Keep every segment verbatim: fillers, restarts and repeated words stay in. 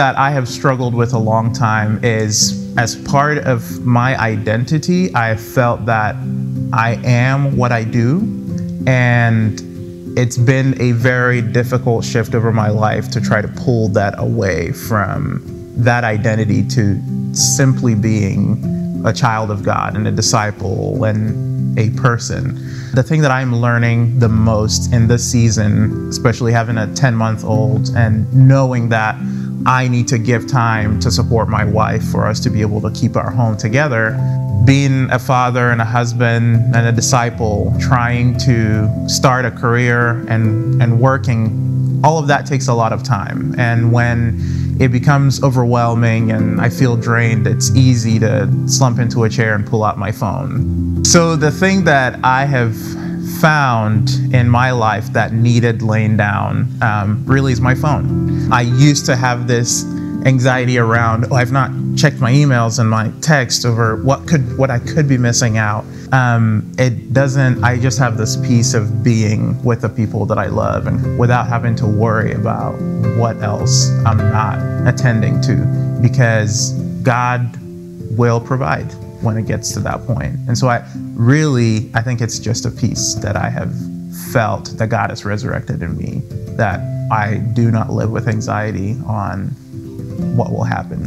that I have struggled with a long time is, as part of my identity, I felt that I am what I do, and it's been a very difficult shift over my life to try to pull that away from that identity to simply being a child of God and a disciple and a person. The thing that I'm learning the most in this season, especially having a ten month old and knowing that I need to give time to support my wife for us to be able to keep our home together, being a father and a husband and a disciple, trying to start a career and, and working, all of that takes a lot of time. And when it becomes overwhelming and I feel drained, it's easy to slump into a chair and pull out my phone. So the thing that I have found in my life that needed laying down um, really is my phone. I used to have this anxiety around, oh, I've not checked my emails and my text over what could what I could be missing out. Um, it doesn't, I just have this peace of being with the people that I love and without having to worry about what else I'm not attending to, because God will provide when it gets to that point. And so I really, I think it's just a peace that I have felt that God has resurrected in me, that I do not live with anxiety on what will happen.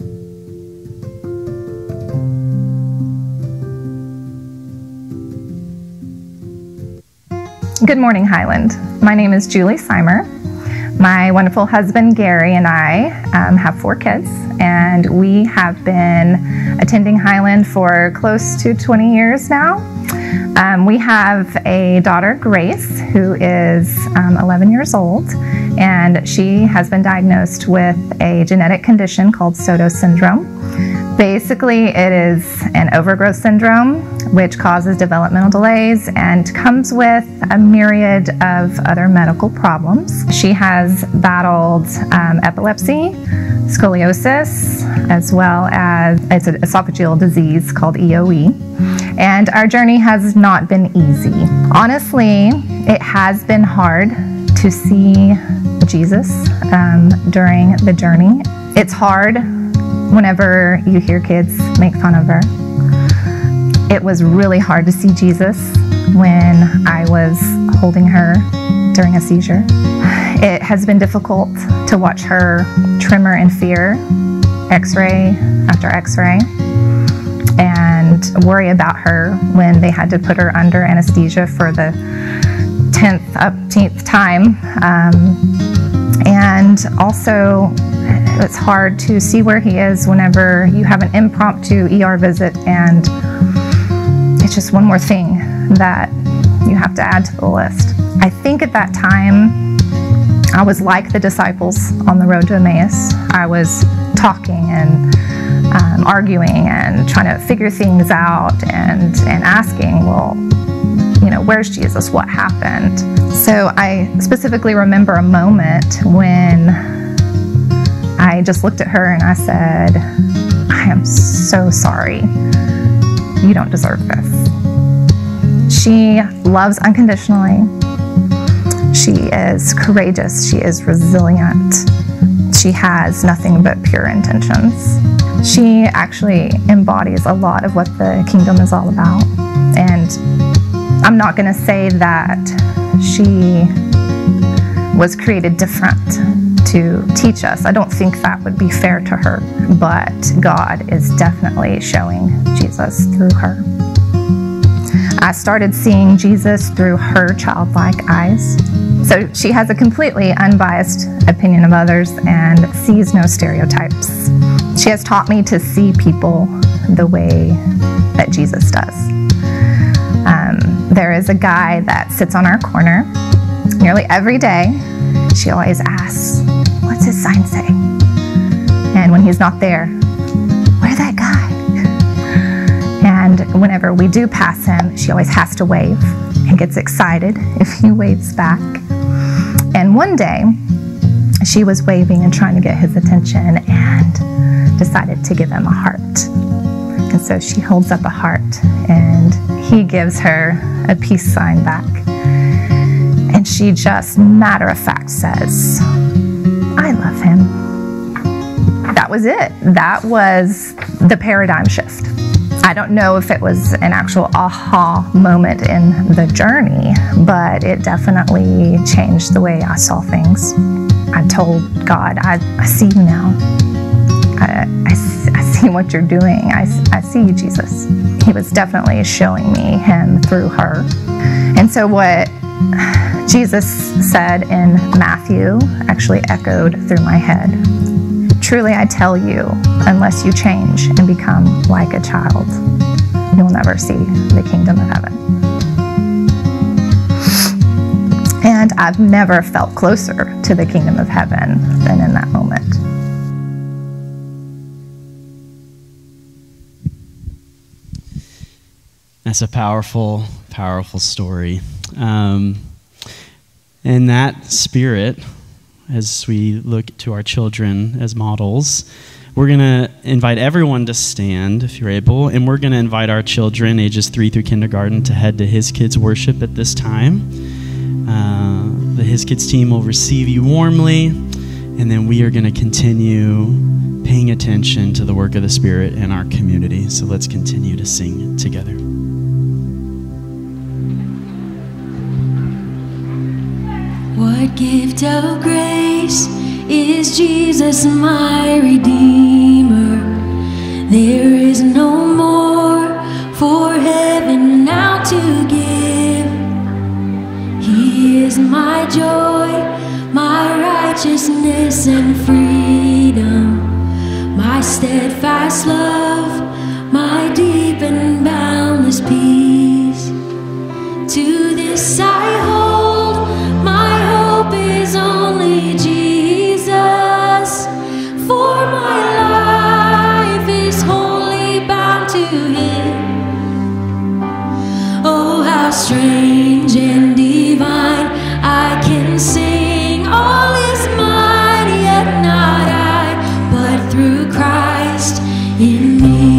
Good morning, Highland. My name is Julie Seimer. My wonderful husband, Gary, and I um, have four kids, and we have been attending Highland for close to twenty years now. Um, we have a daughter, Grace, who is um, eleven years old, and she has been diagnosed with a genetic condition called Soto syndrome. Basically, it is an overgrowth syndrome which causes developmental delays and comes with a myriad of other medical problems. She has battled um, epilepsy, scoliosis, as well as it's an esophageal disease called E O E. And our journey has not been easy. Honestly, it has been hard to see Jesus um, during the journey. It's hard whenever you hear kids make fun of her. It was really hard to see Jesus when I was holding her during a seizure. It has been difficult to watch her tremor in fear, x-ray after x-ray, and worry about her when they had to put her under anesthesia for the tenth, upteenth time. Um, and also, it's hard to see where he is whenever you have an impromptu E R visit and it's just one more thing that you have to add to the list. I think at that time, I was like the disciples on the road to Emmaus. I was talking and um, arguing and trying to figure things out and, and asking, well, you know, where's Jesus? What happened? So I specifically remember a moment when I just looked at her and I said, I am so sorry. You don't deserve this. She loves unconditionally. She is courageous. She is resilient. She has nothing but pure intentions. She actually embodies a lot of what the kingdom is all about. And I'm not going to say that she was created different to teach us. I don't think that would be fair to her, but God is definitely showing Jesus through her. I started seeing Jesus through her childlike eyes. So she has a completely unbiased opinion of others and sees no stereotypes. She has taught me to see people the way that Jesus does. Um, there is a guy that sits on our corner nearly every day. She always asks, what's his sign say? And when he's not there, where's that guy? And whenever we do pass him, she always has to wave and gets excited if he waves back. And one day, she was waving and trying to get his attention and decided to give him a heart. And so she holds up a heart and he gives her a peace sign back. And she just matter of fact says, I love him. that was it. That was the paradigm shift. I don't know if it was an actual aha moment in the journey, but it definitely changed the way I saw things. I told God, I, I see you now. I, I, I see what you're doing. I, I see you, Jesus. He was definitely showing me him through her. And so what Jesus said in Matthew actually echoed through my head. Truly, I tell you, unless you change and become like a child, you'll never see the kingdom of heaven. And I've never felt closer to the kingdom of heaven than in that moment. That's a powerful, powerful story. Um, and that spirit, as we look to our children as models, we're going to invite everyone to stand, if you're able, and we're going to invite our children, ages three through kindergarten, to head to His Kids Worship at this time. Uh, the His Kids team will receive you warmly, and then we are going to continue paying attention to the work of the Spirit in our community. So let's continue to sing together. What gift of grace is Jesus, my Redeemer? There is no more for heaven now to give. He is my joy, my righteousness and freedom, my steadfast love, my deep and boundless peace. To this I hold, my hope is only Jesus, for my life is wholly bound to Him. Oh, how strange and divine, I can sing all is mine, yet not I, but through Christ in me.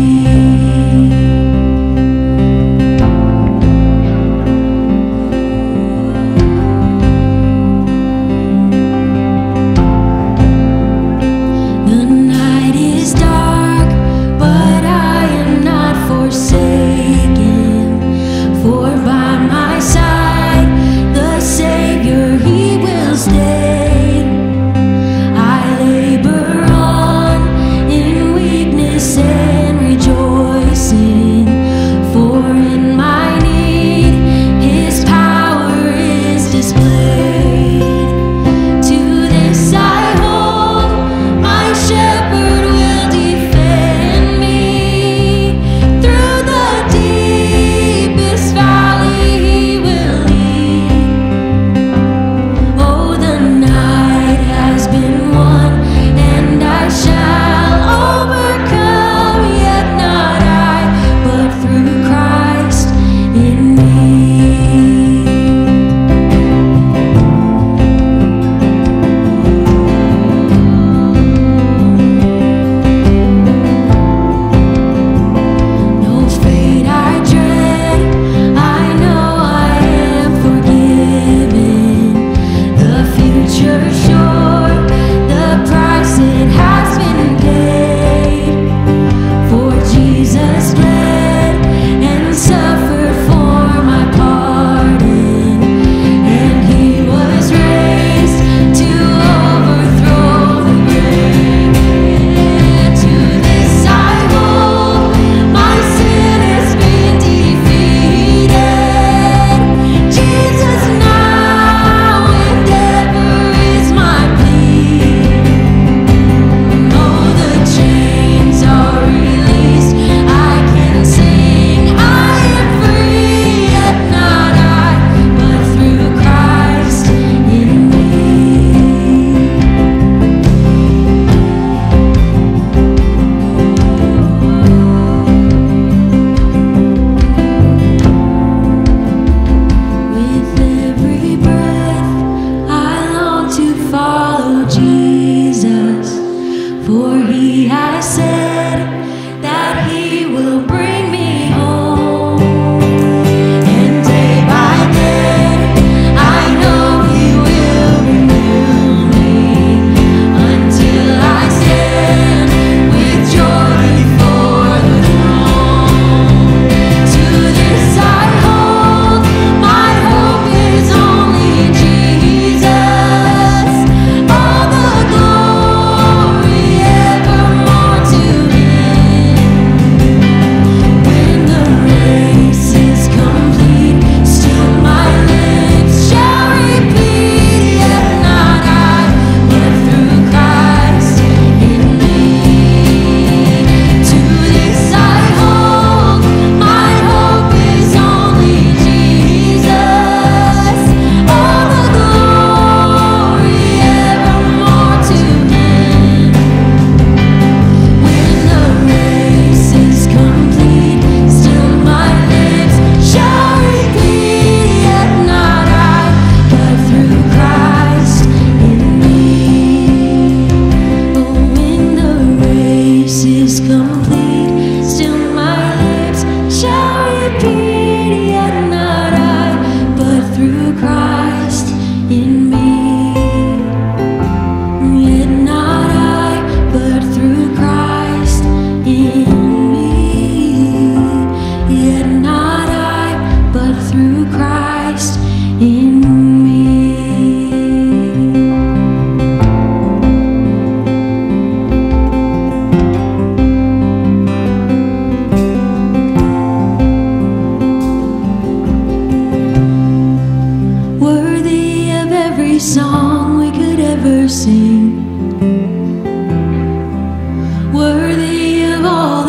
Until I stand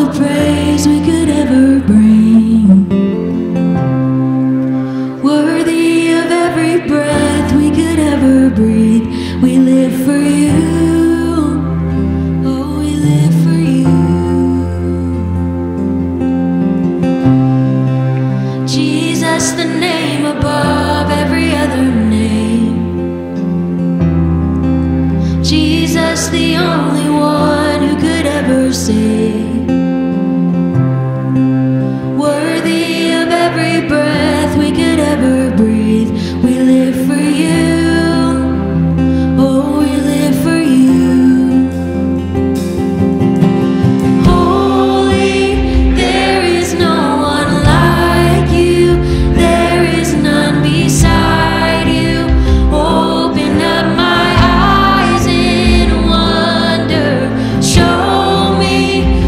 the praise we could ever bring. Worthy of every breath we could ever breathe. We live for you. Oh, we live for you. Jesus, the name above every other name. Jesus, the only one who could ever save. Worthy of every breath we could ever breathe. We live for you. Oh, we live for you. Holy, there is no one like you. There is none beside you. Open up my eyes in wonder. Show me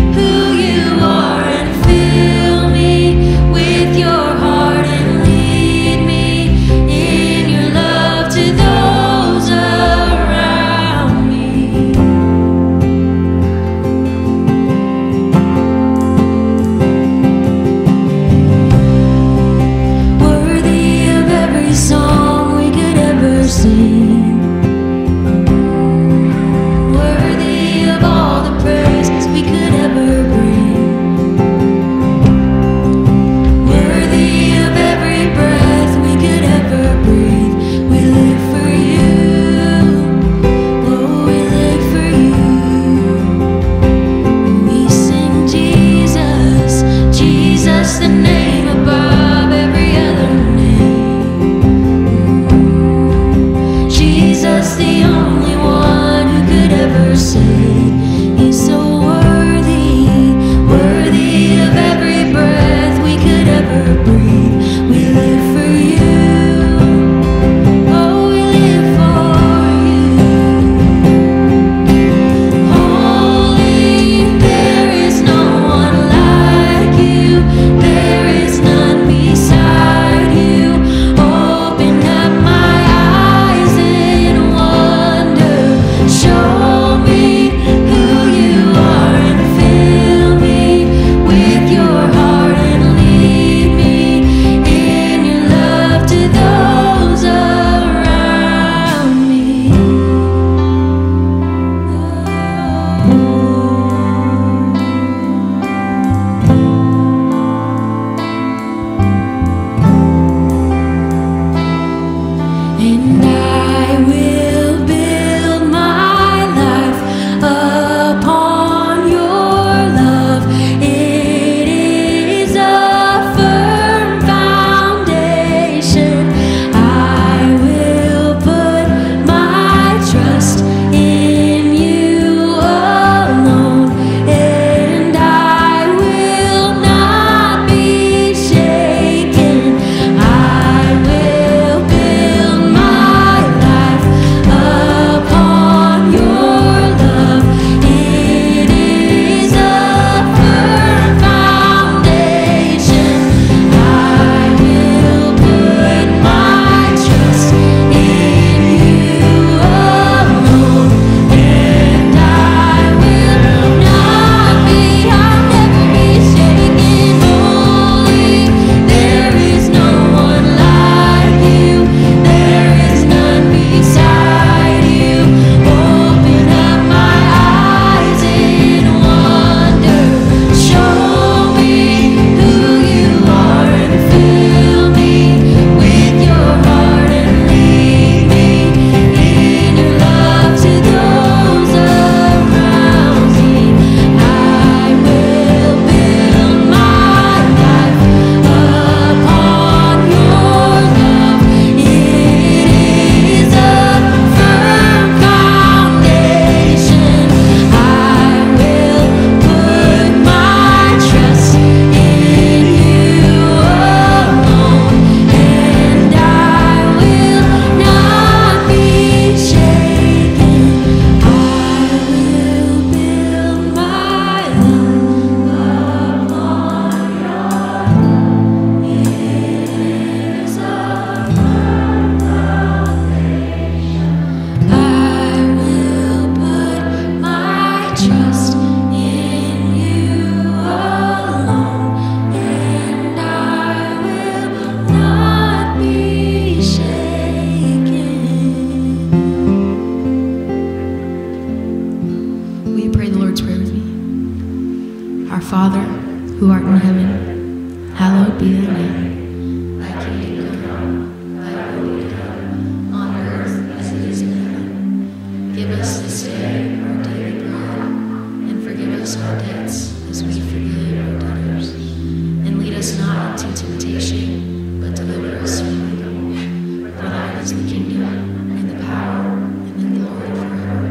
Our Father, who art in heaven, hallowed be thy name. Thy kingdom come, thy will be done, on earth as it is in heaven. Give us this day our daily bread, and forgive us our debts as we forgive our debtors. And lead us not into temptation, but deliver us from evil. For thine is the kingdom, and the power, and the glory forever.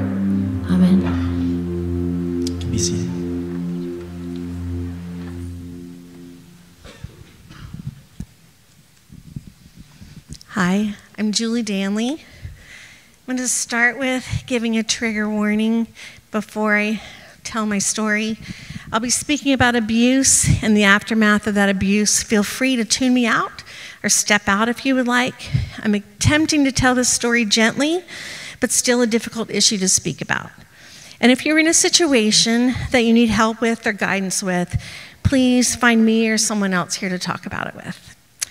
Amen. You can be seated. Hi, I'm Julie Danley. I'm going to start with giving a trigger warning before I tell my story. I'll be speaking about abuse and the aftermath of that abuse. Feel free to tune me out or step out if you would like. I'm attempting to tell this story gently, but still a difficult issue to speak about. And if you're in a situation that you need help with or guidance with, please find me or someone else here to talk about it with.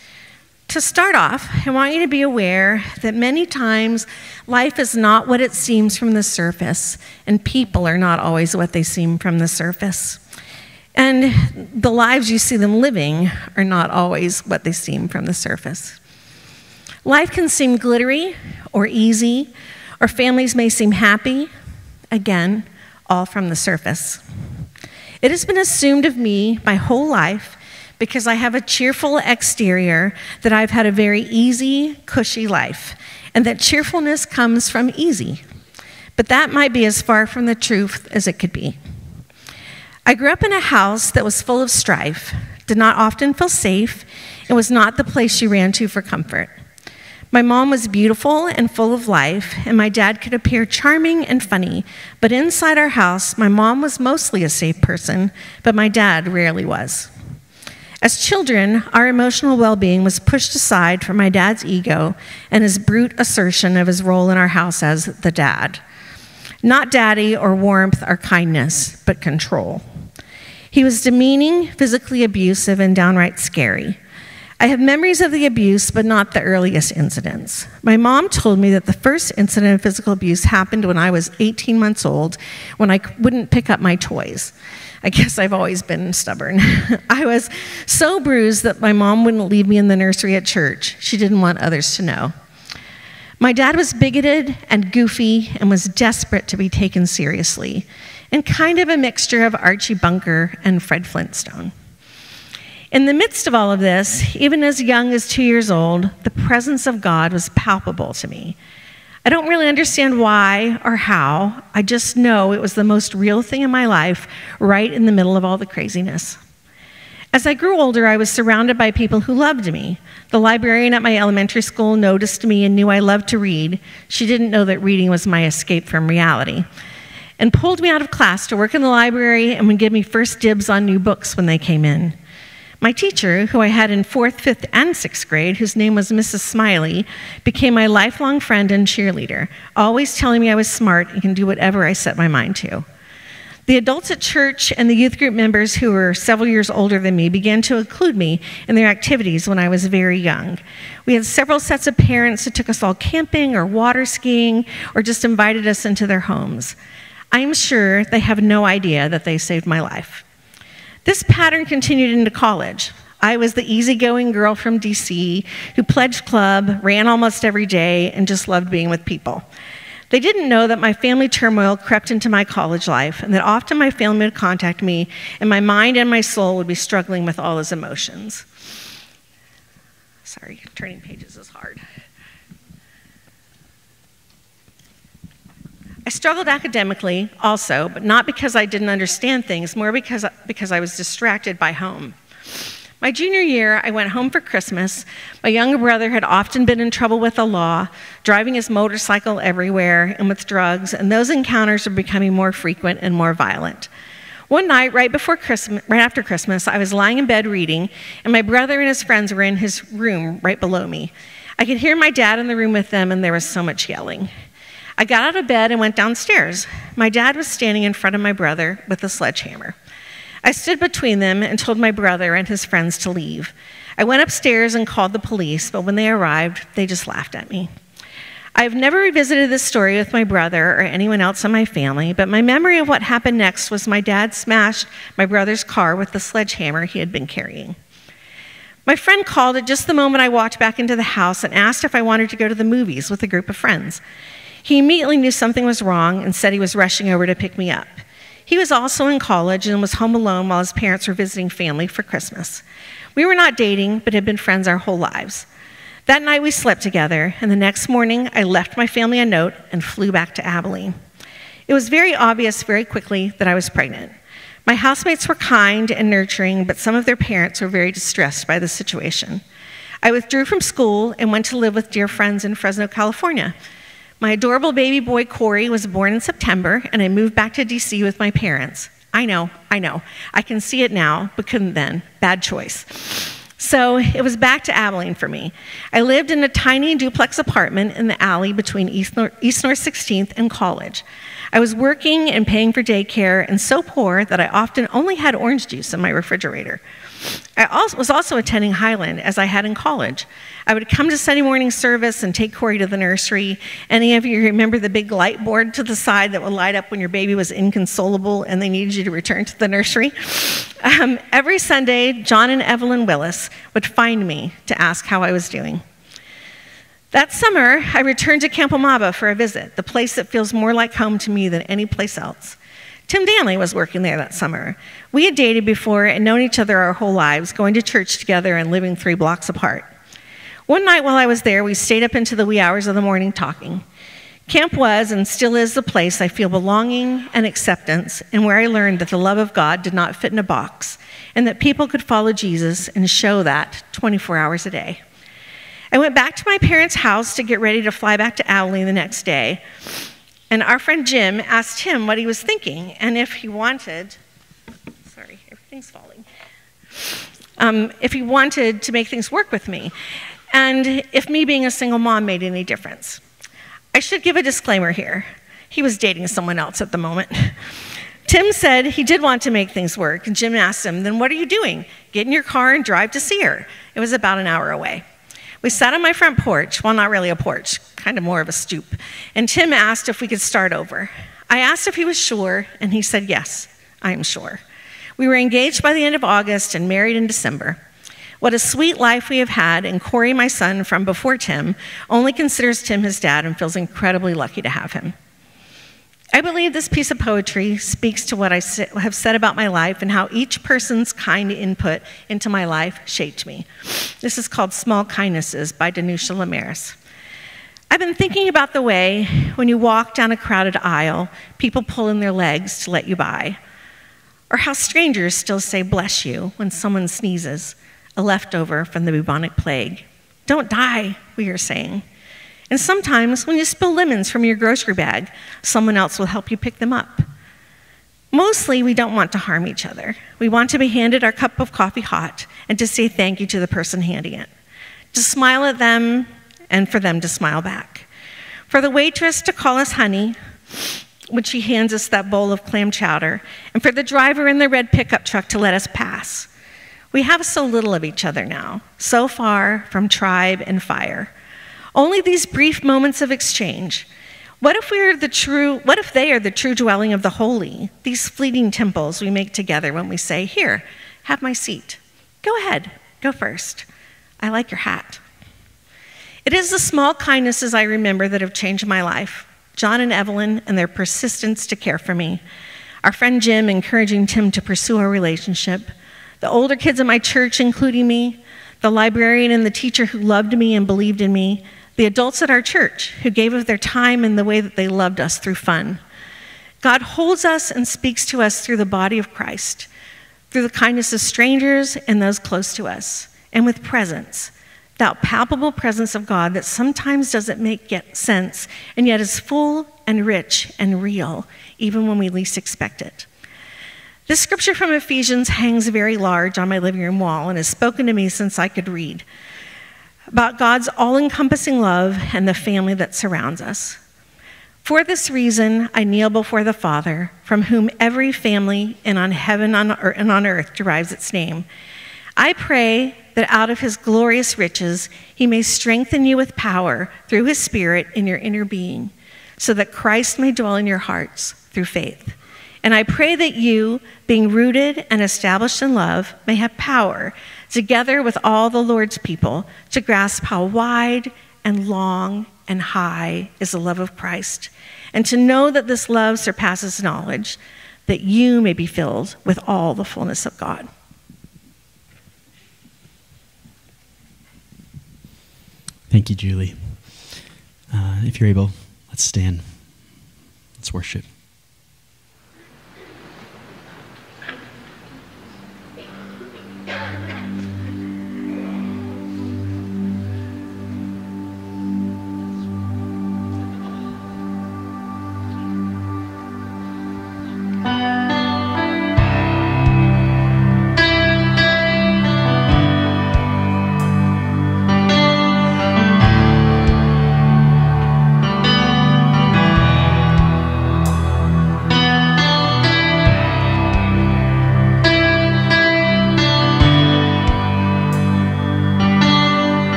To start off, I want you to be aware that many times life is not what it seems from the surface, and people are not always what they seem from the surface. And the lives you see them living are not always what they seem from the surface. Life can seem glittery or easy, or families may seem happy, again, all from the surface. It has been assumed of me my whole life, because I have a cheerful exterior, that I've had a very easy, cushy life, and that cheerfulness comes from easy. But that might be as far from the truth as it could be. I grew up in a house that was full of strife, did not often feel safe, and was not the place you ran to for comfort. My mom was beautiful and full of life, and my dad could appear charming and funny, but inside our house, my mom was mostly a safe person, but my dad rarely was. As children, our emotional well-being was pushed aside for my dad's ego and his brute assertion of his role in our house as the dad. Not daddy or warmth or kindness, but control. He was demeaning, physically abusive, and downright scary. I have memories of the abuse, but not the earliest incidents. My mom told me that the first incident of physical abuse happened when I was eighteen months old, when I wouldn't pick up my toys. I guess I've always been stubborn. I was so bruised that my mom wouldn't leave me in the nursery at church. She didn't want others to know. My dad was bigoted and goofy and was desperate to be taken seriously, and kind of a mixture of Archie Bunker and Fred Flintstone. In the midst of all of this, even as young as two years old, the presence of God was palpable to me. I don't really understand why or how. I just know it was the most real thing in my life, right in the middle of all the craziness. As I grew older, I was surrounded by people who loved me. The librarian at my elementary school noticed me and knew I loved to read. She didn't know that reading was my escape from reality, and pulled me out of class to work in the library and would give me first dibs on new books when they came in. My teacher, who I had in fourth, fifth, and sixth grade, whose name was Missus Smiley, became my lifelong friend and cheerleader, always telling me I was smart and can do whatever I set my mind to. The adults at church and the youth group members who were several years older than me began to include me in their activities when I was very young. We had several sets of parents who took us all camping or water skiing or just invited us into their homes. I'm sure they have no idea that they saved my life. This pattern continued into college. I was the easygoing girl from D C who pledged club, ran almost every day, and just loved being with people. They didn't know that my family turmoil crept into my college life, and that often my family would contact me, and my mind and my soul would be struggling with all those emotions. Sorry, turning pages is hard. I struggled academically also, but not because I didn't understand things, more because, because I was distracted by home. My junior year, I went home for Christmas. My younger brother had often been in trouble with the law, driving his motorcycle everywhere, and with drugs, and those encounters were becoming more frequent and more violent. One night, right before Christmas, right after Christmas, I was lying in bed reading, and my brother and his friends were in his room right below me. I could hear my dad in the room with them, and there was so much yelling. I got out of bed and went downstairs. My dad was standing in front of my brother with a sledgehammer. I stood between them and told my brother and his friends to leave. I went upstairs and called the police, but when they arrived, they just laughed at me. I've never revisited this story with my brother or anyone else in my family, but my memory of what happened next was my dad smashed my brother's car with the sledgehammer he had been carrying. My friend called at just the moment I walked back into the house and asked if I wanted to go to the movies with a group of friends. He immediately knew something was wrong and said he was rushing over to pick me up. He was also in college and was home alone while his parents were visiting family for Christmas. We were not dating, but had been friends our whole lives. That night we slept together, and the next morning I left my family a note and flew back to Abilene. It was very obvious very quickly that I was pregnant. My housemates were kind and nurturing, but some of their parents were very distressed by the situation. I withdrew from school and went to live with dear friends in Fresno, California. My adorable baby boy, Corey, was born in September, and I moved back to D C with my parents. I know, I know. I can see it now, but couldn't then. Bad choice. So it was back to Abilene for me. I lived in a tiny duplex apartment in the alley between East North, East North sixteenth and College. I was working and paying for daycare and so poor that I often only had orange juice in my refrigerator. I also, was also attending Highland as I had in college. I would come to Sunday morning service and take Corey to the nursery. Any of you remember the big light board to the side that would light up when your baby was inconsolable and they needed you to return to the nursery? Um, every Sunday, John and Evelyn Willis would find me to ask how I was doing. That summer, I returned to Camp Amaba for a visit, the place that feels more like home to me than any place else. Tim Danley was working there that summer. We had dated before and known each other our whole lives, going to church together and living three blocks apart. One night while I was there, we stayed up into the wee hours of the morning talking. Camp was and still is the place I feel belonging and acceptance, and where I learned that the love of God did not fit in a box, and that people could follow Jesus and show that twenty-four hours a day. I went back to my parents' house to get ready to fly back to Abilene the next day. And our friend Jim asked him what he was thinking and if he wanted, sorry, everything's falling, um, if he wanted to make things work with me, and if me being a single mom made any difference. I should give a disclaimer here. He was dating someone else at the moment. Tim said he did want to make things work, and Jim asked him, then what are you doing? Get in your car and drive to see her. It was about an hour away. We sat on my front porch, well, not really a porch, kind of more of a stoop, and Tim asked if we could start over. I asked if he was sure, and he said, yes, I am sure. We were engaged by the end of August and married in December. What a sweet life we have had, and Corey, my son from before Tim, only considers Tim his dad and feels incredibly lucky to have him. I believe this piece of poetry speaks to what I have said about my life and how each person's kind input into my life shaped me. This is called Small Kindnesses by Danusha Lamaris. I've been thinking about the way when you walk down a crowded aisle, people pull in their legs to let you by, or how strangers still say bless you when someone sneezes, a leftover from the bubonic plague. Don't die, we are saying. And sometimes when you spill lemons from your grocery bag, someone else will help you pick them up. Mostly, we don't want to harm each other. We want to be handed our cup of coffee hot and to say thank you to the person handing it, to smile at them and for them to smile back. For the waitress to call us honey when she hands us that bowl of clam chowder, and for the driver in the red pickup truck to let us pass. We have so little of each other now, so far from tribe and fire. Only these brief moments of exchange. What if we are the true, what if they are the true dwelling of the holy, these fleeting temples we make together when we say, here, have my seat. Go ahead, go first. I like your hat. It is the small kindnesses I remember that have changed my life. John and Evelyn and their persistence to care for me. Our friend Jim encouraging Tim to pursue our relationship. The older kids in my church including me. The librarian and the teacher who loved me and believed in me. The adults at our church who gave of their time and the way that they loved us through fun. God holds us and speaks to us through the body of Christ, through the kindness of strangers and those close to us, and with presence, that palpable presence of God that sometimes doesn't make sense and yet is full and rich and real, even when we least expect it. This scripture from Ephesians hangs very large on my living room wall and has spoken to me since I could read, about God's all-encompassing love and the family that surrounds us. For this reason, I kneel before the Father, from whom every family in on heaven and on earth derives its name. I pray that out of his glorious riches he may strengthen you with power through his Spirit in your inner being, so that Christ may dwell in your hearts through faith. And I pray that you, being rooted and established in love, may have power, together with all the Lord's people, to grasp how wide and long and high is the love of Christ, and to know that this love surpasses knowledge, that you may be filled with all the fullness of God. Thank you, Julie. Uh, if you're able, let's stand. Let's worship.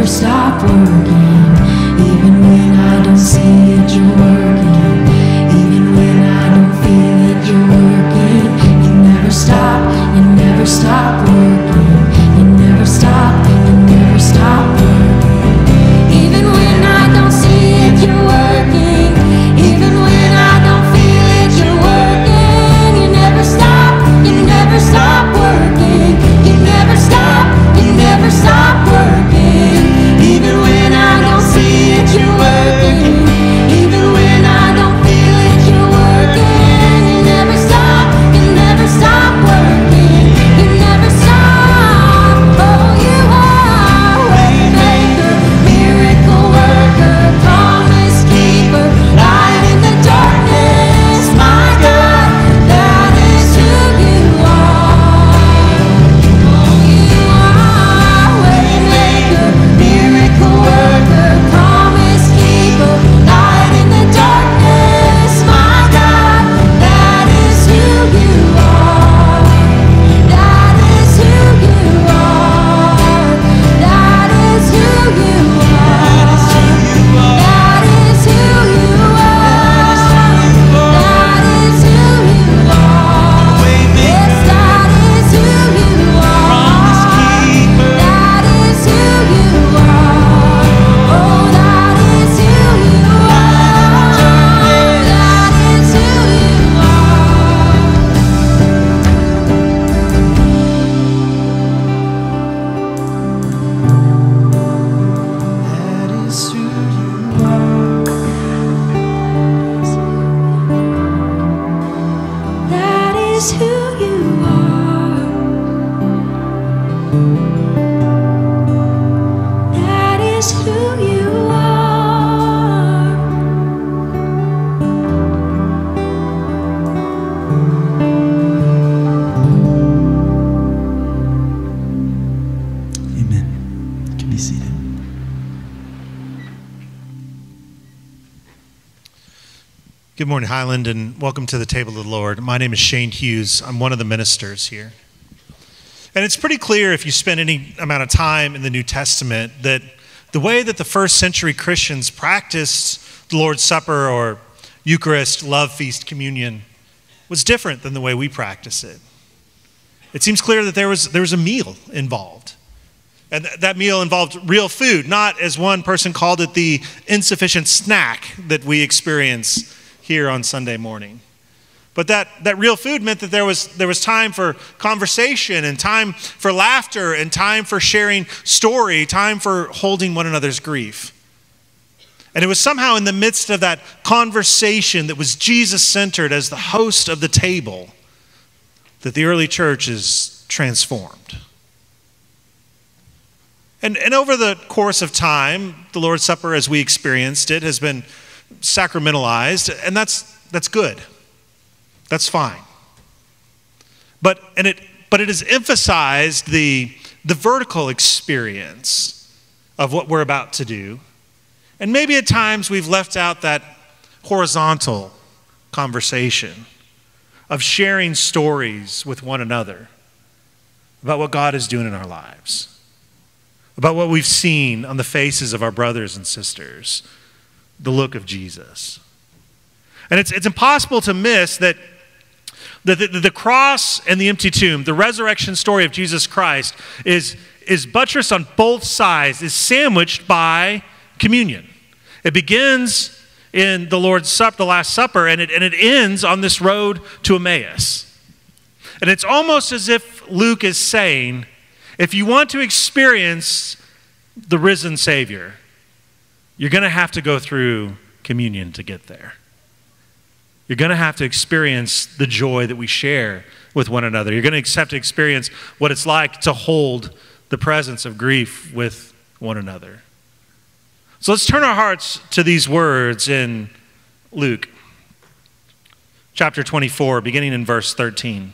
Even when I don't see it, you're working. Even Good morning, Highland, and welcome to the table of the Lord. My name is Shane Hughes. I'm one of the ministers here. And it's pretty clear if you spend any amount of time in the New Testament that the way that the first century Christians practiced the Lord's Supper or Eucharist, love feast, communion was different than the way we practice it. It seems clear that there was, there was a meal involved. And th- that meal involved real food, not, as one person called it, the insufficient snack that we experience here on Sunday morning. But that, that real food meant that there was, there was time for conversation and time for laughter and time for sharing story, time for holding one another's grief. And it was somehow in the midst of that conversation that was Jesus-centered as the host of the table that the early church is transformed. And, and over the course of time, the Lord's Supper as we experienced it has been sacramentalized, and that's that's good. That's fine. But and it but it has emphasized the the vertical experience of what we're about to do. And maybe at times we've left out that horizontal conversation of sharing stories with one another about what God is doing in our lives, about what we've seen on the faces of our brothers and sisters, the look of Jesus. And it's it's impossible to miss that the, the, the cross and the empty tomb, the resurrection story of Jesus Christ, is, is buttressed on both sides, is sandwiched by communion. It begins in the Lord's Supper, the Last Supper, and it, and it ends on this road to Emmaus. And it's almost as if Luke is saying, if you want to experience the risen Savior, you're going to have to go through communion to get there. You're going to have to experience the joy that we share with one another. You're going to have to experience what it's like to hold the presence of grief with one another. So let's turn our hearts to these words in Luke chapter twenty-four, beginning in verse thirteen.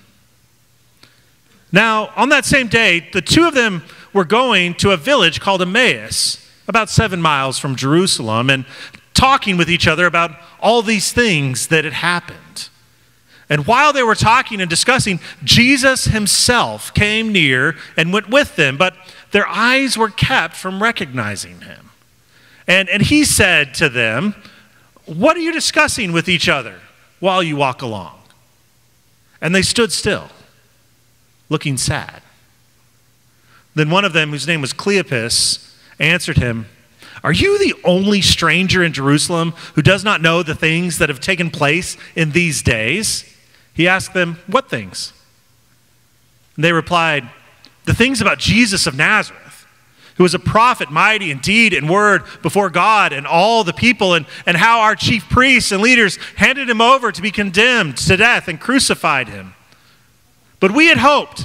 Now, on that same day, the two of them were going to a village called Emmaus, about seven miles from Jerusalem, and talking with each other about all these things that had happened. And while they were talking and discussing, Jesus himself came near and went with them, but their eyes were kept from recognizing him. And, and he said to them, "What are you discussing with each other while you walk along?" And they stood still, looking sad. Then one of them, whose name was Cleopas, answered him, "Are you the only stranger in Jerusalem who does not know the things that have taken place in these days?" He asked them, "What things?" And they replied, "The things about Jesus of Nazareth, who was a prophet, mighty in deed and word before God and all the people, and, and how our chief priests and leaders handed him over to be condemned to death and crucified him. But we had hoped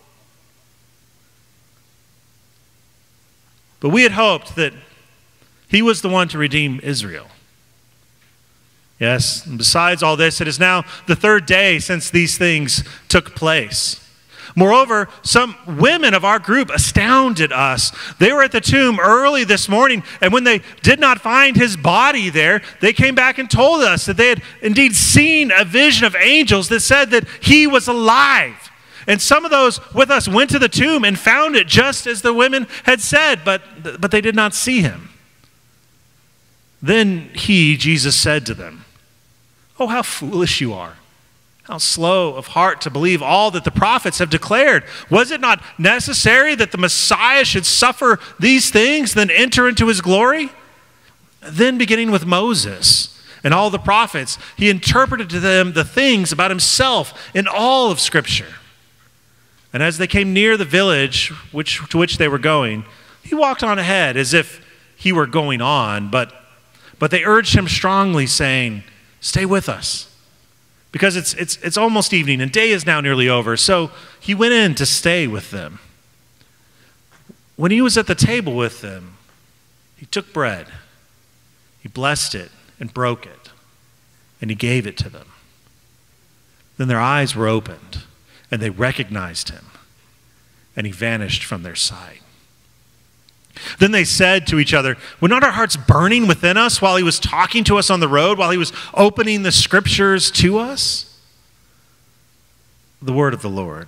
But we had hoped that he was the one to redeem Israel." Yes, and besides all this, it is now the third day since these things took place. Moreover, some women of our group astounded us. They were at the tomb early this morning, and when they did not find his body there, they came back and told us that they had indeed seen a vision of angels that said that he was alive. And some of those with us went to the tomb and found it just as the women had said, but, but they did not see him. Then he, Jesus, said to them, "Oh, how foolish you are. How slow of heart to believe all that the prophets have declared. Was it not necessary that the Messiah should suffer these things, then enter into his glory?" Then beginning with Moses and all the prophets, he interpreted to them the things about himself in all of Scripture. And as they came near the village which, to which they were going, he walked on ahead as if he were going on, but, but they urged him strongly, saying, "Stay with us, because it's, it's, it's almost evening and day is now nearly over." So he went in to stay with them. When he was at the table with them, he took bread, he blessed it and broke it, and he gave it to them. Then their eyes were opened, and they recognized him, and he vanished from their sight. Then they said to each other, were not our hearts burning within us while he was talking to us on the road, while he was opening the scriptures to us? The word of the Lord.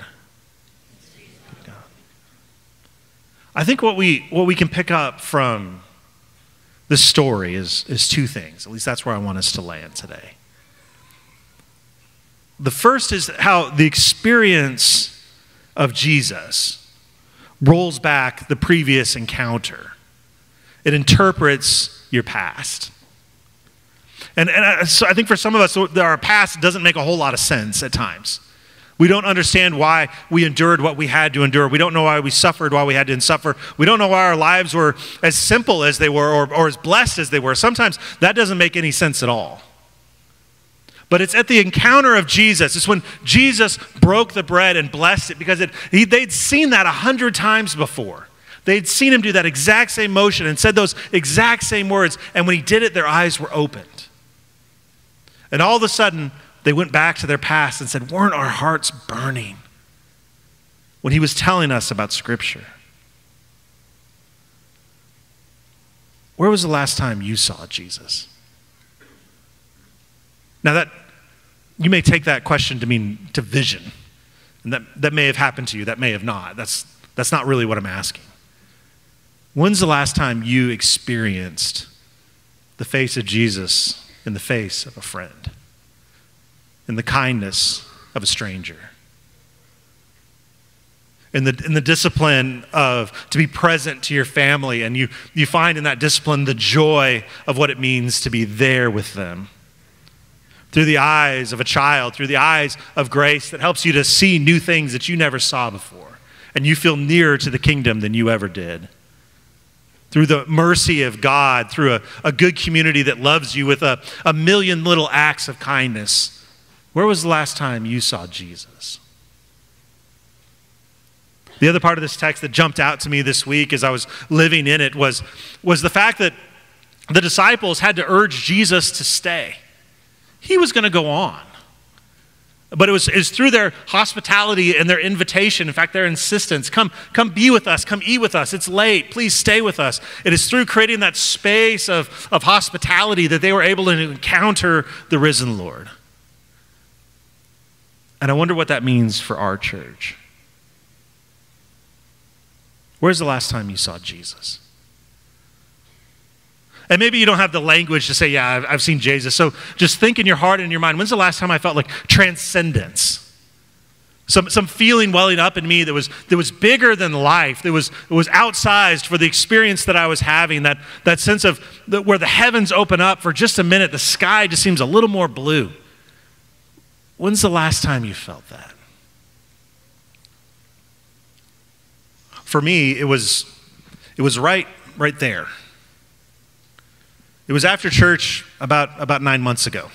I think what we what we can pick up from this story is, is two things. At least that's where I want us to land today. The first is how the experience of Jesus rolls back the previous encounter. It interprets your past. And, and I, so I think for some of us, our past doesn't make a whole lot of sense at times. We don't understand why we endured what we had to endure. We don't know why we suffered why we had to suffer. We don't know why our lives were as simple as they were or, or as blessed as they were. Sometimes that doesn't make any sense at all. But it's at the encounter of Jesus. It's when Jesus broke the bread and blessed it, because it, he, they'd seen that a hundred times before. They'd seen him do that exact same motion and said those exact same words. And when he did it, their eyes were opened. And all of a sudden, they went back to their past and said, weren't our hearts burning when he was telling us about Scripture? Where was the last time you saw Jesus? Now that, you may take that question to mean to vision. And that, that may have happened to you, that may have not. That's, that's not really what I'm asking. When's the last time you experienced the face of Jesus in the face of a friend? In the kindness of a stranger? In the, in the discipline of to be present to your family, and you, you find in that discipline the joy of what it means to be there with them. Through the eyes of a child, through the eyes of grace that helps you to see new things that you never saw before. And you feel nearer to the kingdom than you ever did. Through the mercy of God, through a, a good community that loves you with a, a million little acts of kindness. Where was the last time you saw Jesus? The other part of this text that jumped out to me this week as I was living in it was, was the fact that the disciples had to urge Jesus to stay. He was going to go on. But it was, it was through their hospitality and their invitation, in fact, their insistence, come, come be with us, come eat with us, it's late, please stay with us. It is through creating that space of, of hospitality that they were able to encounter the risen Lord. And I wonder what that means for our church. Where's the last time you saw Jesus? And maybe you don't have the language to say, yeah, I've, I've seen Jesus. So just think in your heart and in your mind, when's the last time I felt like transcendence? Some, some feeling welling up in me that was, that was bigger than life, that was, it was outsized for the experience that I was having, that, that sense of the, where the heavens open up for just a minute, the sky just seems a little more blue. When's the last time you felt that? For me, it was, it was right, right there. It was after church about, about nine months ago.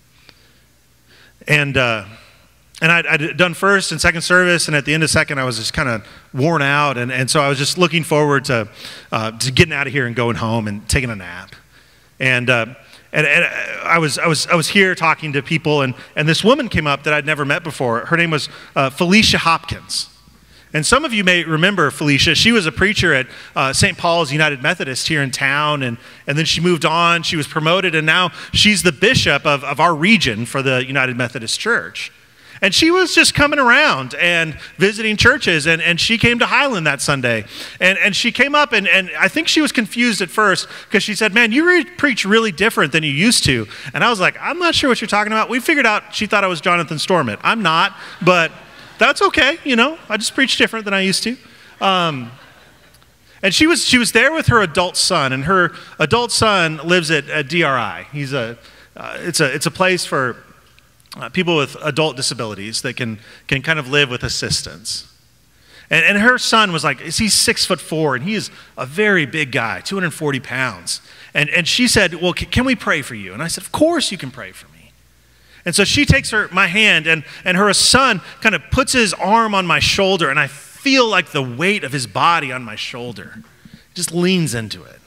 And, uh, and I'd, I'd done first and second service, and at the end of second, I was just kind of worn out. And, and so I was just looking forward to, uh, to getting out of here and going home and taking a nap. And, uh, and, and I, was, I, was, I was here talking to people, and, and this woman came up that I'd never met before. Her name was uh, Felicia Hopkins. And some of you may remember Felicia. She was a preacher at uh, Saint Paul's United Methodist here in town, and, and then she moved on. She was promoted, and now she's the bishop of, of our region for the United Methodist Church. And she was just coming around and visiting churches, and, and she came to Highland that Sunday. And, and she came up, and, and I think she was confused at first because she said, man, you re- preach really different than you used to. And I was like, I'm not sure what you're talking about. We figured out she thought I was Jonathan Stormont. I'm not, but that's okay, you know. I just preach different than I used to. Um, and she was she was there with her adult son, and her adult son lives at, at D R I. He's a uh, it's a it's a place for uh, people with adult disabilities that can can kind of live with assistance. And, and her son was like, he's six foot four, and he is a very big guy, two hundred forty pounds. And and she said, well, can, can we pray for you? And I said, of course you can pray for me. And so she takes her my hand, and, and her son kind of puts his arm on my shoulder, and I feel like the weight of his body on my shoulder. He just leans into it.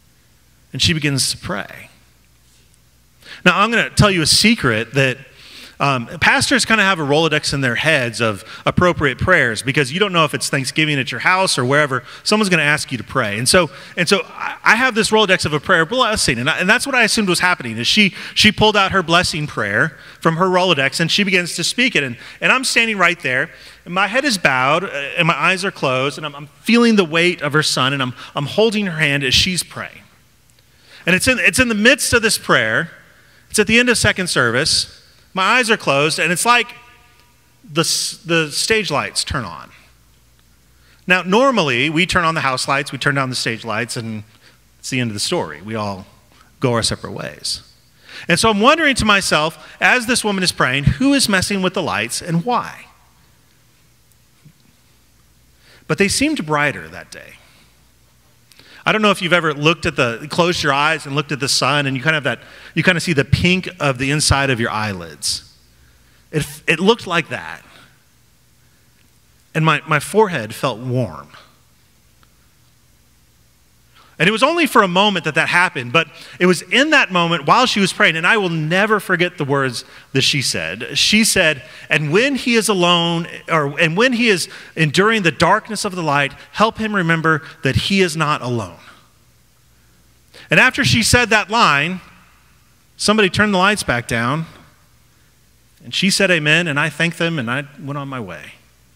And she begins to pray. Now, I'm going to tell you a secret that Um, pastors kind of have a Rolodex in their heads of appropriate prayers because you don't know if it's Thanksgiving at your house or wherever. Someone's going to ask you to pray. And so and so I have this Rolodex of a prayer blessing, and, I, and that's what I assumed was happening is she she pulled out her blessing prayer from her Rolodex, and she begins to speak it. And, and I'm standing right there, and my head is bowed, and my eyes are closed, and I'm, I'm feeling the weight of her son, and I'm, I'm holding her hand as she's praying. And it's in, it's in the midst of this prayer. It's at the end of second service. My eyes are closed, and it's like the, the stage lights turn on. Now, normally, we turn on the house lights, we turn down the stage lights, and it's the end of the story. We all go our separate ways. And so I'm wondering to myself, as this woman is praying, who is messing with the lights and why? But they seemed brighter that day. I don't know if you've ever looked at the, closed your eyes and looked at the sun, and you kind of have that, you kind of see the pink of the inside of your eyelids. It, it looked like that. And my, my forehead felt warm. And it was only for a moment that that happened, but it was in that moment while she was praying, and I will never forget the words that she said. She said, and when he is alone, or and when he is enduring the darkness of the light, help him remember that he is not alone. And after she said that line, somebody turned the lights back down, and she said amen, and I thanked them, and I went on my way.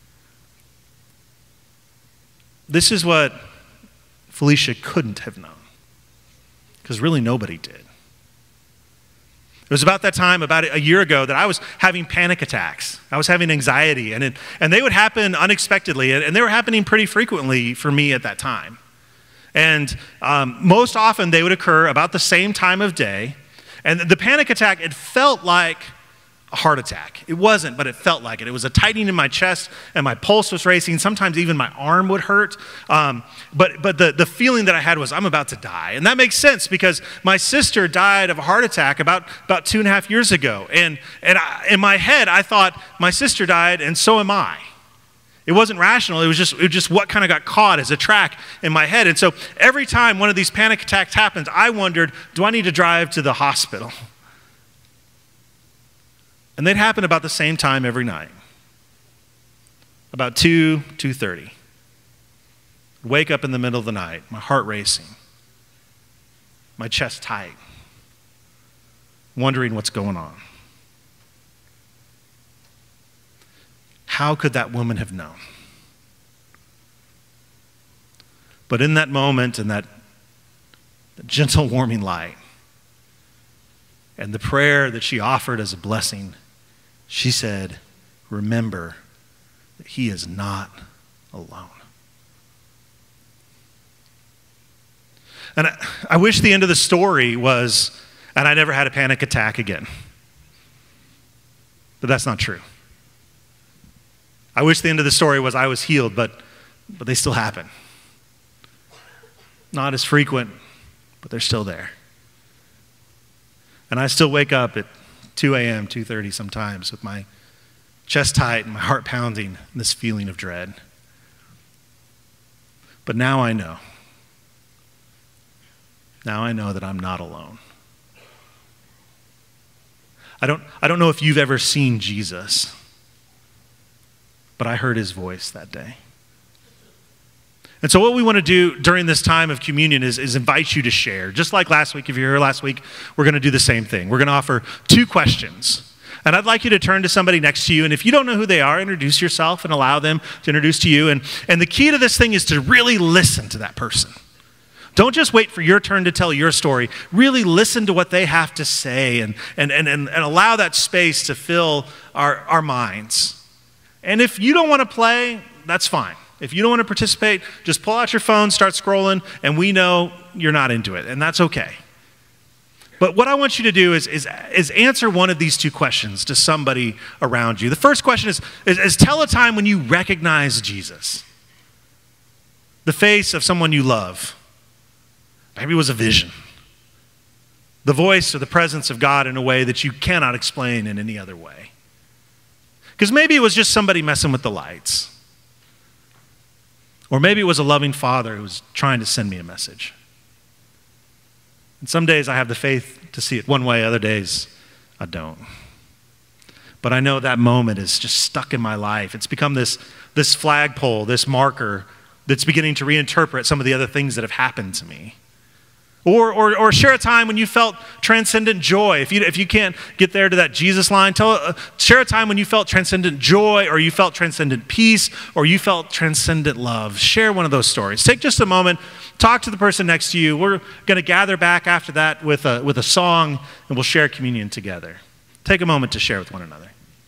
This is what Felicia couldn't have known, because really nobody did. It was about that time, about a year ago, that I was having panic attacks. I was having anxiety, and, it, and they would happen unexpectedly, and they were happening pretty frequently for me at that time. And um, most often they would occur about the same time of day, and the panic attack, it felt like a heart attack. It wasn't, but it felt like it. It was a tightening in my chest, and my pulse was racing. Sometimes even my arm would hurt. Um, but but the, the feeling that I had was, I'm about to die. And that makes sense because my sister died of a heart attack about, about two and a half years ago. And, and I, in my head, I thought, my sister died, and so am I. It wasn't rational. It was just, it was just what kind of got caught as a track in my head. And so every time one of these panic attacks happens, I wondered, do I need to drive to the hospital? And they'd happen about the same time every night. About two, two thirty. Wake up in the middle of the night, my heart racing, my chest tight, wondering what's going on. How could that woman have known? But in that moment, in that gentle, warming light, and the prayer that she offered as a blessing, she said, remember that he is not alone. And I, I wish the end of the story was, and I never had a panic attack again. But that's not true. I wish the end of the story was I was healed, but, but they still happen. Not as frequent, but they're still there. And I still wake up at two a m, two thirty sometimes with my chest tight and my heart pounding and this feeling of dread. But now I know. Now I know that I'm not alone. I don't, I don't know if you've ever seen Jesus, but I heard his voice that day. And so what we want to do during this time of communion is, is invite you to share. Just like last week, if you were here last week, we're going to do the same thing. We're going to offer two questions. And I'd like you to turn to somebody next to you. And if you don't know who they are, introduce yourself and allow them to introduce to you. And, and the key to this thing is to really listen to that person. Don't just wait for your turn to tell your story. Really listen to what they have to say and, and, and, and, and allow that space to fill our, our minds. And if you don't want to play, that's fine. If you don't want to participate, just pull out your phone, start scrolling, and we know you're not into it, and that's okay. But what I want you to do is, is, is answer one of these two questions to somebody around you. The first question is, is, is tell a time when you recognize Jesus. The face of someone you love. Maybe it was a vision. The voice or the presence of God in a way that you cannot explain in any other way. Because maybe it was just somebody messing with the lights. Or maybe it was a loving father who was trying to send me a message. And some days I have the faith to see it one way, other days I don't. But I know that moment is just stuck in my life. It's become this, this flagpole, this marker that's beginning to reinterpret some of the other things that have happened to me. Or, or, or share a time when you felt transcendent joy. If you, if you can't get there to that Jesus line, tell, uh, share a time when you felt transcendent joy, or you felt transcendent peace, or you felt transcendent love. Share one of those stories. Take just a moment, talk to the person next to you. We're going to gather back after that with a, with a song, and we'll share communion together. Take a moment to share with one another.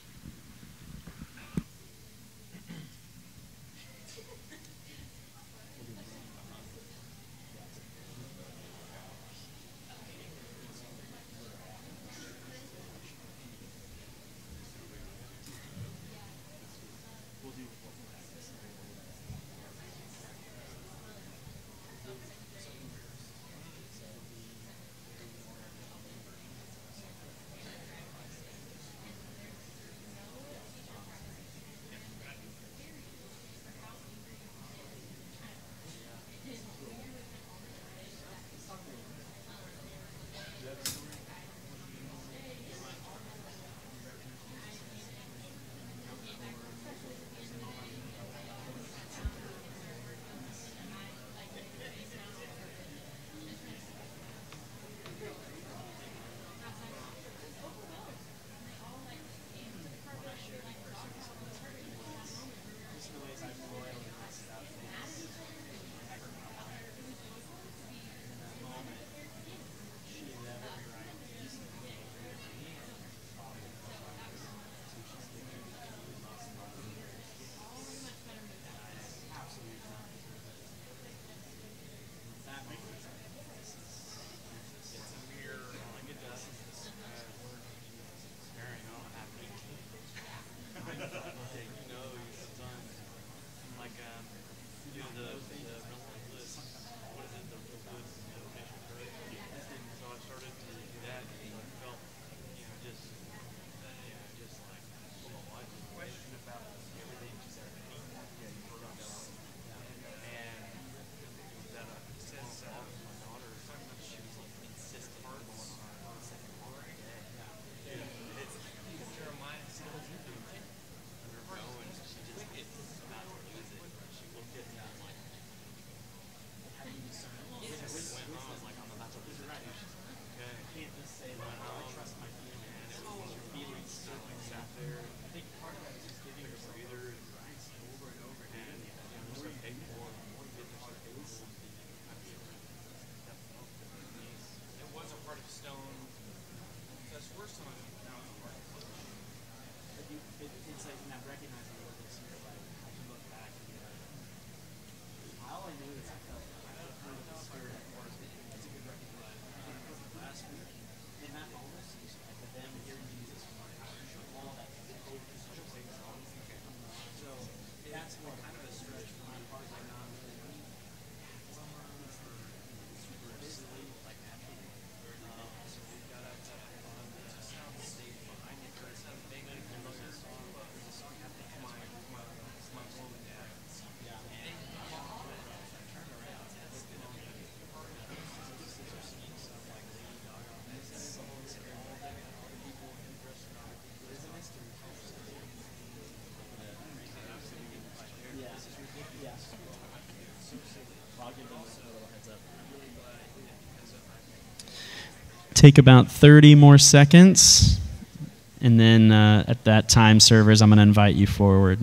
Take about thirty more seconds, and then uh, at that time, servers, I'm going to invite you forward.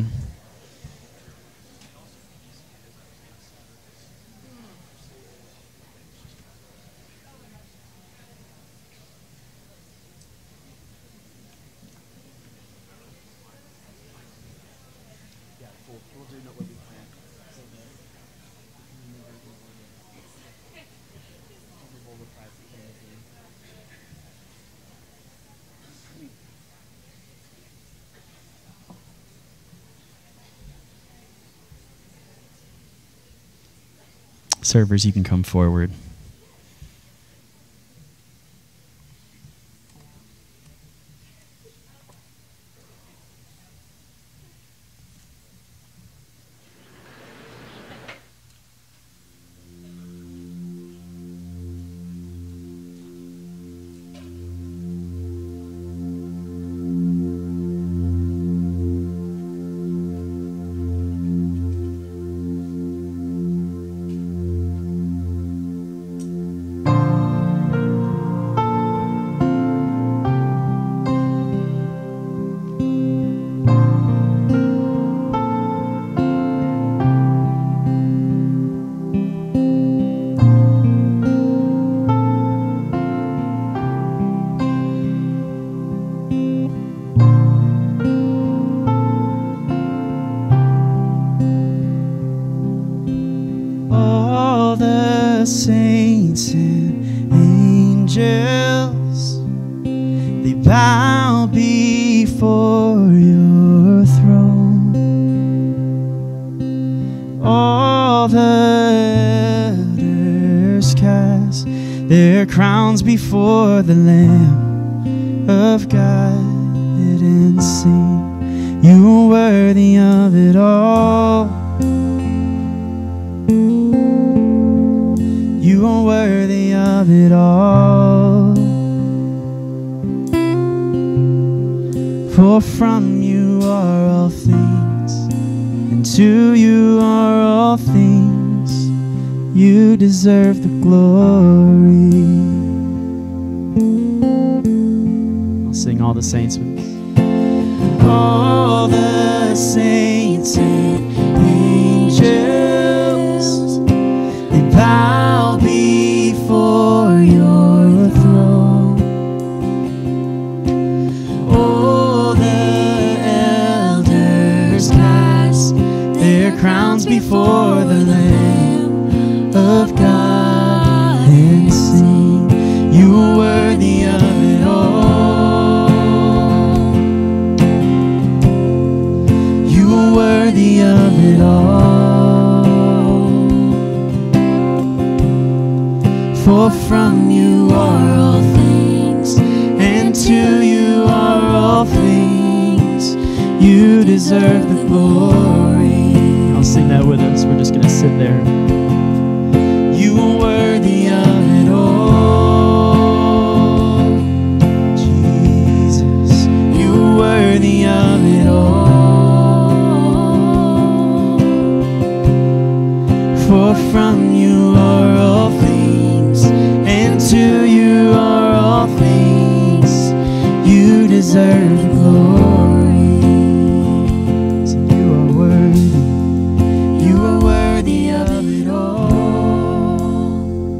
Servers, you can come forward. angels, they bow before your throne. All the elders cast their crowns before the Lamb of God and sing, you are worthy of it all. You are worthy of it all. For from you are all things, and to you are all things. You deserve the glory. I'll sing all the saints with us. All the saints and angels, they bow before your throne. All the elders cast their crowns before the Lamb of God and sing, you are worthy of it all. You are worthy of it all. For from you are all things, and to you are all things. You deserve the glory. I'll sing that with us. We're just going to sit there. You are worthy of it all. Jesus, you are worthy of it all. For from you are all things, and to you are all things. You deserve the glory. So you are worthy. You are worthy of it all.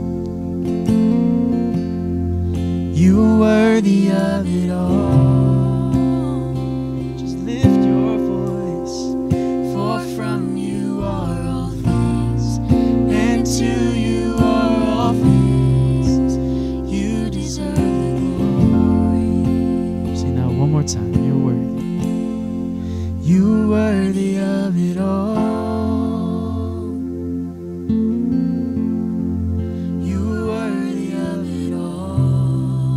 You are worthy of it all. Just lift your voice. For from you are all things, and to you are all things. You deserve the glory. Sing that one more time. You're worthy. You are worthy of it all. You are worthy of it all.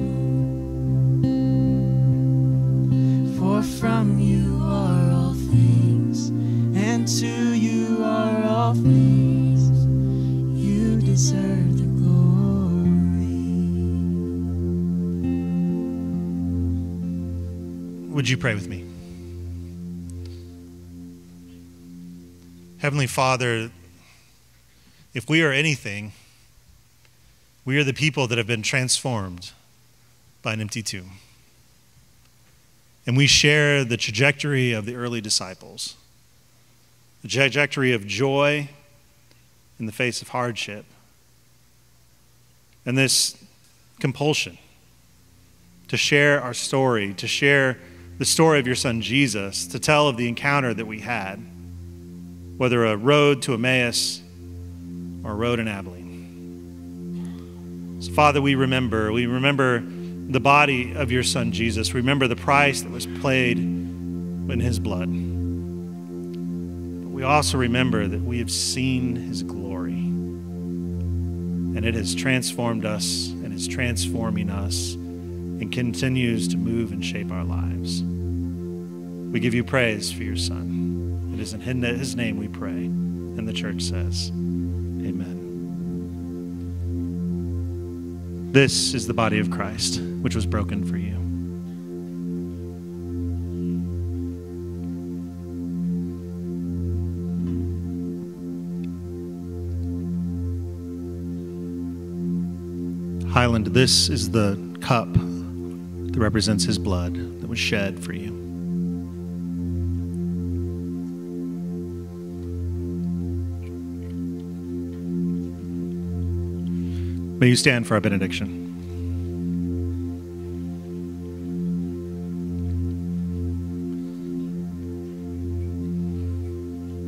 For from you are all things, and to you are all things. You deserve the glory. Would you pray with me? Heavenly Father, if we are anything, we are the people that have been transformed by an empty tomb. And we share the trajectory of the early disciples, the trajectory of joy in the face of hardship, and this compulsion to share our story, to share the story of your son Jesus, to tell of the encounter that we had, whether a road to Emmaus or a road in Abilene. So Father, we remember, we remember the body of your son Jesus. Remember the price that was paid in his blood. But we also remember that we have seen his glory, and it has transformed us and is transforming us and continues to move and shape our lives. We give you praise for your son. It is in his name we pray. And the church says, amen. This is the body of Christ, which was broken for you. Highland, this is the cup that represents his blood that was shed for you. May you stand for our benediction.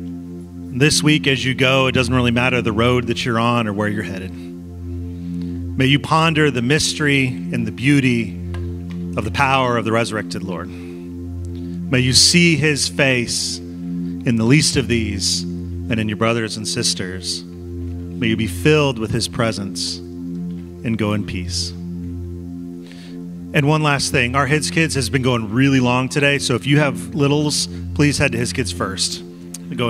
This week as you go, it doesn't really matter the road that you're on or where you're headed. May you ponder the mystery and the beauty of the power of the resurrected Lord. May you see his face in the least of these and in your brothers and sisters. May you be filled with his presence and go in peace. And one last thing, our His Kids has been going really long today, so if you have littles, please head to His Kids first.